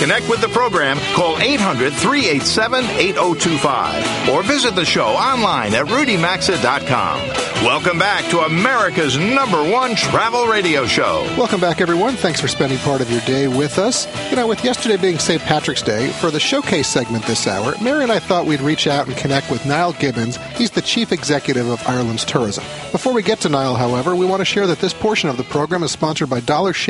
connect with the program, call 800-387-8025 or visit the show online at rudymaxa.com. Welcome back to America's #1 travel radio show. Welcome back, everyone. Thanks for spending part of your day with us. With yesterday being St. Patrick's Day, for the showcase segment this hour, Mary and I thought we'd reach out and connect with Niall Gibbons. He's the chief executive of Ireland's tourism. Before we get to Niall, however, we want to share that this portion of the program is sponsored by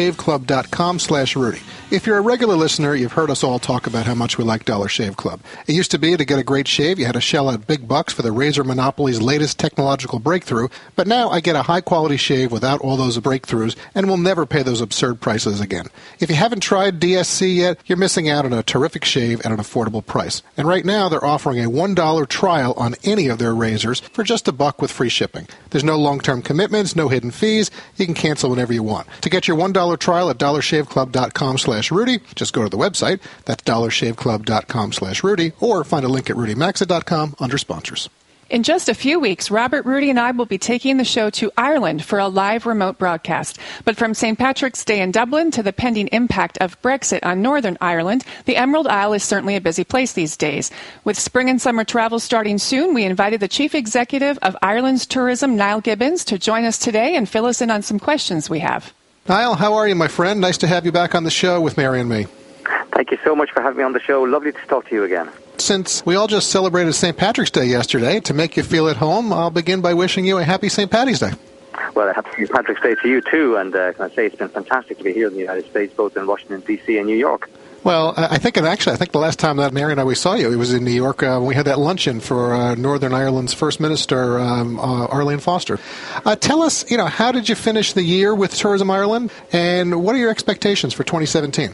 DollarShaveClub.com/Rudy. If you're a regular listener, you've heard us all talk about how much we like Dollar Shave Club. It used to be to get a great shave, you had to shell out big bucks for the razor monopoly's latest technological breakthrough, but now I get a high-quality shave without all those breakthroughs and will never pay those absurd prices again. If you haven't tried DSC yet, you're missing out on a terrific shave at an affordable price. And right now, they're offering a $1 trial on any of their razors for just $1 with free shipping. There's no long-term commitments, no hidden fees. You can cancel whenever you want. To get your $1 trial at DollarShaveClub.com/Rudy, just go to the website. That's DollarShaveClub.com/Rudy, or find a link at RudyMaxa.com under sponsors. In just a few weeks, Robert, Rudy, and I will be taking the show to Ireland for a live remote broadcast. But from St. Patrick's Day in Dublin to the pending impact of Brexit on Northern Ireland, the Emerald Isle is certainly a busy place these days. With spring and summer travel starting soon, we invited the Chief Executive of Ireland's Tourism, Niall Gibbons, to join us today and fill us in on some questions we have. Niall, how are you, my friend? Nice to have you back on the show with Mary and me. Thank you so much for having me on the show. Lovely to talk to you again. Since we all just celebrated St. Patrick's Day yesterday, to make you feel at home, I'll begin by wishing you a happy St. Patty's Day. Well, happy St. Patrick's Day to you too, and can I say it's been fantastic to be here in the United States, both in Washington, D.C. and New York. Well, I think the last time that Mary and I saw you, it was in New York when we had that luncheon for Northern Ireland's First Minister, Arlene Foster. Tell us, how did you finish the year with Tourism Ireland, and what are your expectations for 2017?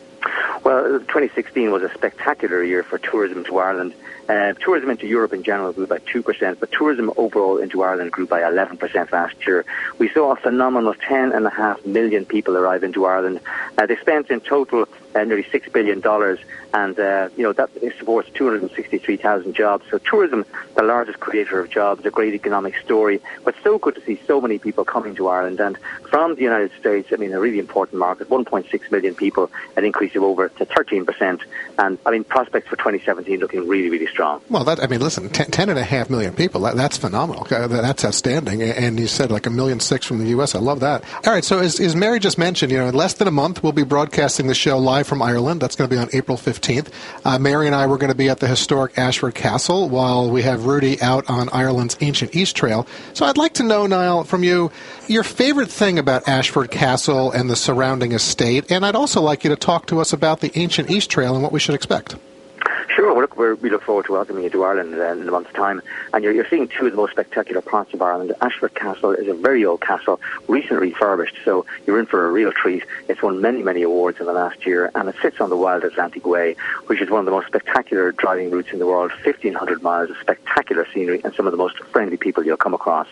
Well, 2016 was a spectacular year for tourism to Ireland. Tourism into Europe in general grew by 2%, but tourism overall into Ireland grew by 11% last year. We saw a phenomenal 10.5 million people arrive into Ireland. They spent in total nearly $6 billion, and that supports 263,000 jobs. So tourism, the largest creator of jobs, a great economic story, but so good to see so many people coming to Ireland. And from the United States, a really important market, 1.6 million people, an increase of over to 13%. And prospects for 2017 looking really, really strong. Well, listen, 10.5 million people, that's phenomenal. That's outstanding. And you said like 1.6 million from the U.S. I love that. All right, so as Mary just mentioned, in less than a month, we'll be broadcasting the show live from Ireland. That's going to be on April 15th. Mary and I were going to be at the historic Ashford Castle while we have Rudy out on Ireland's Ancient East Trail. So I'd like to know, Niall, from you, your favorite thing about Ashford Castle and the surrounding estate, and I'd also like you to talk to us about the Ancient East Trail and what we should expect. Sure. Well, we look forward to welcoming you to Ireland in a month's time. And you're seeing two of the most spectacular parts of Ireland. Ashford Castle is a very old castle, recently refurbished, so you're in for a real treat. It's won many, many awards in the last year, and it sits on the Wild Atlantic Way, which is one of the most spectacular driving routes in the world, 1,500 miles of spectacular scenery and some of the most friendly people you'll come across.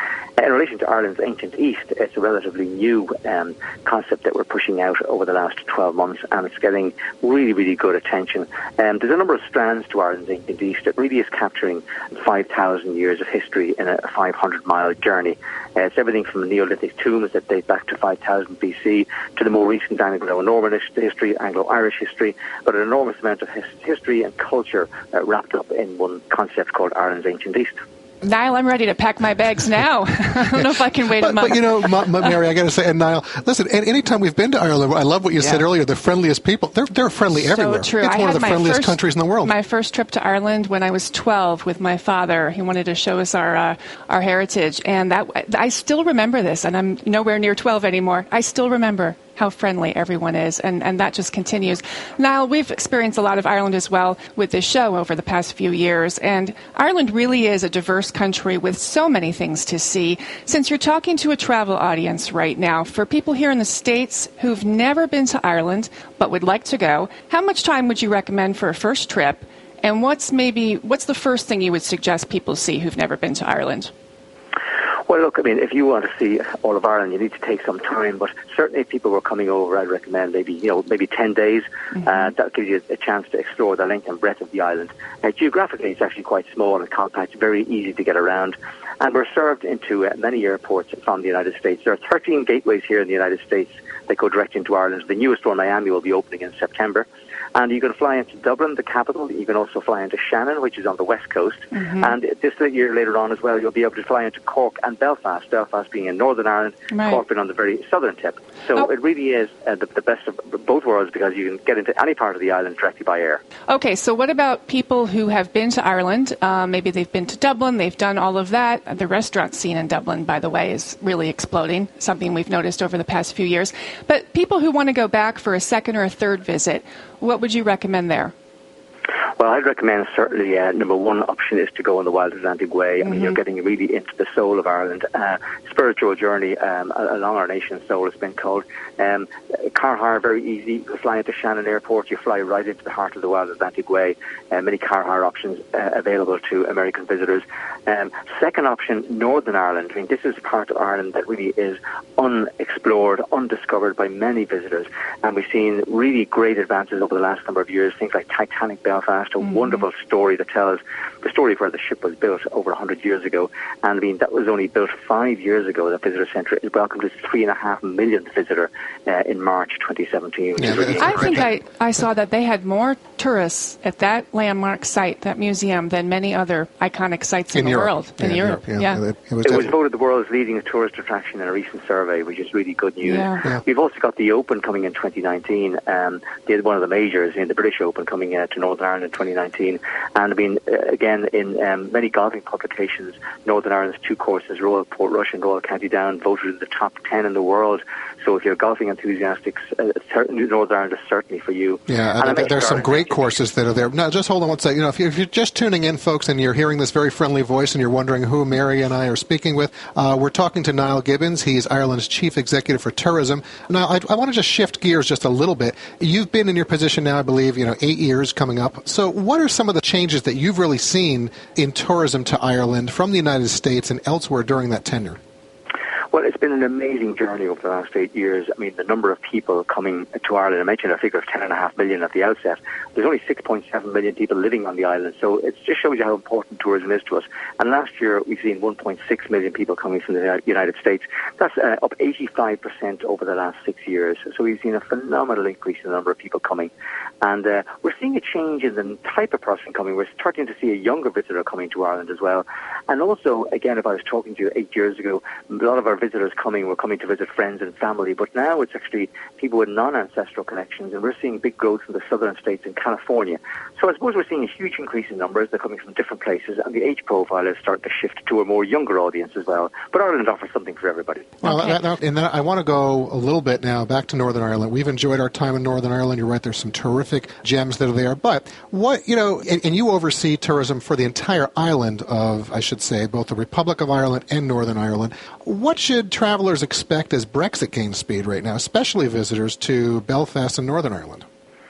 In relation to Ireland's Ancient East, it's a relatively new concept that we're pushing out over the last 12 months, and it's getting really, really good attention. There's a number of strands to Ireland's Ancient East that really is capturing 5,000 years of history in a 500-mile journey. It's everything from Neolithic tombs that date back to 5000 BC to the more recent Anglo-Norman history, Anglo-Irish history, but an enormous amount of history and culture wrapped up in one concept called Ireland's Ancient East. Niall, I'm ready to pack my bags now. I don't know if I can wait a month. But Mary, I got to say, and Niall, listen, anytime we've been to Ireland, I love what you said earlier, the friendliest people. They're friendly everywhere. So true. It's one of the friendliest countries in the world. My first trip to Ireland when I was 12 with my father. He wanted to show us our heritage, and I still remember this, and I'm nowhere near 12 anymore. I still remember how friendly everyone is, and that just continues. Niall, we've experienced a lot of Ireland as well with this show over the past few years, and Ireland really is a diverse country with so many things to see. Since you're talking to a travel audience right now, for people here in the States who've never been to Ireland but would like to go, how much time would you recommend for a first trip, and what's the first thing you would suggest people see who've never been to Ireland? Well, look, if you want to see all of Ireland, you need to take some time. But certainly, if people were coming over, I'd recommend maybe 10 days. Mm-hmm. That gives you a chance to explore the length and breadth of the island. Geographically, it's actually quite small and compact, very easy to get around. And we're served into many airports from the United States. There are 13 gateways here in the United States that go direct into Ireland. The newest one, Miami, will be opening in September. And you can fly into Dublin, the capital. You can also fly into Shannon, which is on the west coast. And this year later on as well, you'll be able to fly into Cork and Belfast. Belfast being in Northern Ireland, Cork being on the very southern tip. So it really is the best of both worlds, because you can get into any part of the island directly by air. Okay, so what about people who have been to Ireland? Maybe they've been to Dublin, they've done all of that. The restaurant scene in Dublin, by the way, is really exploding, something we've noticed over the past few years. But people who want to go back for a second or a third visit, what would you recommend there? Well, I'd recommend certainly number one option is to go on the Wild Atlantic Way. I mean, you're getting really into the soul of Ireland. Spiritual journey along our nation's soul has been called. Car hire, very easy. You fly into Shannon Airport, you fly right into the heart of the Wild Atlantic Way. Many car hire options available to American visitors. Second option, Northern Ireland. I mean, this is a part of Ireland that really is unexplored, undiscovered by many visitors. And we've seen really great advances over the last number of years, things like Titanic Belfast, a wonderful story that tells the story of where the ship was built over 100 years ago. And I mean, that was only built 5 years ago. The visitor centre is welcomed its 3.5 millionth visitor in March 2017. I think I saw that they had more tourists at that landmark site, that museum, than many other iconic sites in the world. In Europe. It was voted the world's leading tourist attraction in a recent survey, which is really good news. We've also got the Open coming in 2019. One of the majors in the British Open coming to Northern Ireland in 2019. And I mean, again, in many golfing publications, Northern Ireland's two courses, Royal Portrush and Royal County Down, voted in the top 10 in the world. So if you're golfing enthusiastic, Northern Ireland is certainly for you. Yeah, and there's some great courses that are there. Now, just hold on one second. If you're just tuning in, folks, and you're hearing this very friendly voice and you're wondering who Mary and I are speaking with, we're talking to Niall Gibbons. He's Ireland's Chief Executive for Tourism. Now, I want to just shift gears just a little bit. You've been in your position now, I believe, 8 years coming up. So what are some of the changes that you've really seen in tourism to Ireland from the United States and elsewhere during that tenure? Well, it's been an amazing journey over the last 8 years. I mean, the number of people coming to Ireland, I mentioned a figure of 10.5 million at the outset. There's only 6.7 million people living on the island, so it just shows you how important tourism is to us. And last year, we've seen 1.6 million people coming from the United States. That's up 85% over the last 6 years. So we've seen a phenomenal increase in the number of people coming. And we're seeing a change in the type of person coming. We're starting to see a younger visitor coming to Ireland as well. And also, again, if I was talking to you 8 years ago, a lot of our visitors were coming to visit friends and family, but now it's actually people with non-ancestral connections, and we're seeing big growth in the southern states in California. So I suppose we're seeing a huge increase in numbers. They're coming from different places, and the age profile is starting to shift to a more younger audience as well. But Ireland offers something for everybody. Well, and I want to go a little bit now back to Northern Ireland. We've enjoyed our time in Northern Ireland. You're right, there's some terrific gems that are there. But what, and you oversee tourism for the entire island of, I should say, both the Republic of Ireland and Northern Ireland. What should travelers expect as Brexit gains speed right now, especially visitors to Belfast and Northern Ireland?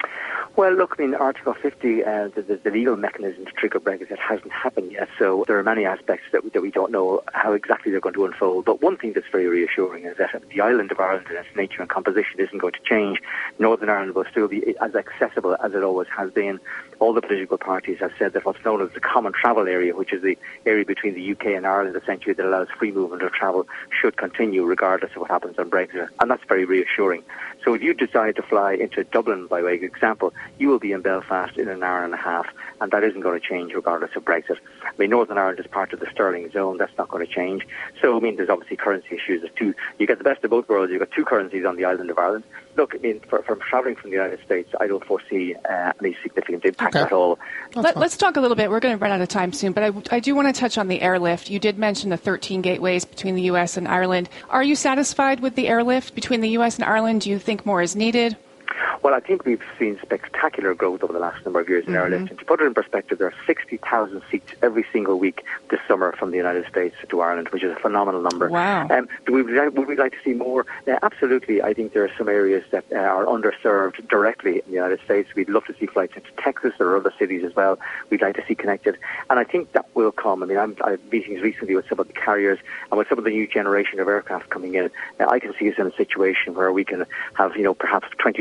Well, look, I mean, Article 50, the legal mechanism to trigger Brexit hasn't happened yet, so there are many aspects that we don't know how exactly they're going to unfold. But one thing that's very reassuring is that the island of Ireland and its nature and composition isn't going to change. Northern Ireland will still be as accessible as it always has been. All the political parties have said that what's known as the common travel area, which is the area between the UK and Ireland, essentially, that allows free movement of travel, should continue regardless of what happens on Brexit. And that's very reassuring. So if you decide to fly into Dublin, by way of example, you will be in Belfast in an hour and a half, and that isn't going to change regardless of Brexit. I mean, Northern Ireland is part of the sterling zone. That's not going to change. So, I mean, there's obviously currency issues. You get the best of both worlds. You've got two currencies on the island of Ireland. Look, I mean, from travelling from the United States, I don't foresee any significant impact at all. Let's talk a little bit. We're going to run out of time soon, but I do want to touch on the airlift. You did mention the 13 gateways between the U.S. and Ireland. Are you satisfied with the airlift between the U.S. and Ireland? Do you think more is needed? Well, I think we've seen spectacular growth over the last number of years in airlift. And to put it in perspective, there are 60,000 seats every single week this summer from the United States to Ireland, which is a phenomenal number. Wow. Would we like to see more? Absolutely. I think there are some areas that are underserved directly in the United States. We'd love to see flights into Texas or other cities as well. We'd like to see connected. And I think that will come. I mean, I had meetings recently with some of the carriers and with some of the new generation of aircraft coming in. I can see us in a situation where we can have, perhaps 20 to 30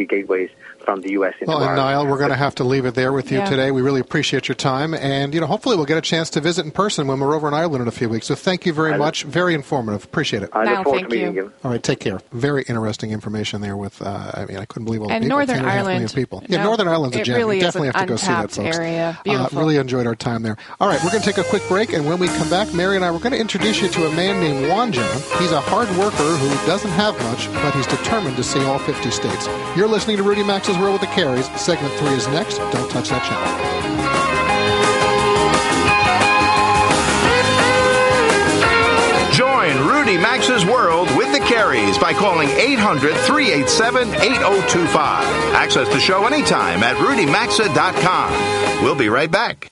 entry gateways from the U.S. into Well, and Ireland. Niall, we're going to have to leave it there with you today. We really appreciate your time, and hopefully we'll get a chance to visit in person when we're over in Ireland in a few weeks. So thank you very much. Very informative. Appreciate it. I look Niall, forward thank to meeting you. you. All right, take care. Very interesting information there with, I couldn't believe all the And people. Northern 10.5 million Ireland. people. No, Yeah, Northern Ireland's a it gem. really You is definitely an have to go see that, untapped folks. area. Beautiful. Really enjoyed our time there. All right, we're going to take a quick break, and when we come back, Mary and I, we're going to introduce you to a man named Juan John. He's a hard worker who doesn't have much, but he's determined to see all 50 states. You're listening to Rudy Max's World with the Carries. Segment 3 is next. Don't touch that channel. Join Rudy Max's World with the Carries by calling 800-387-8025. Access the show anytime at rudymaxa.com. We'll be right back.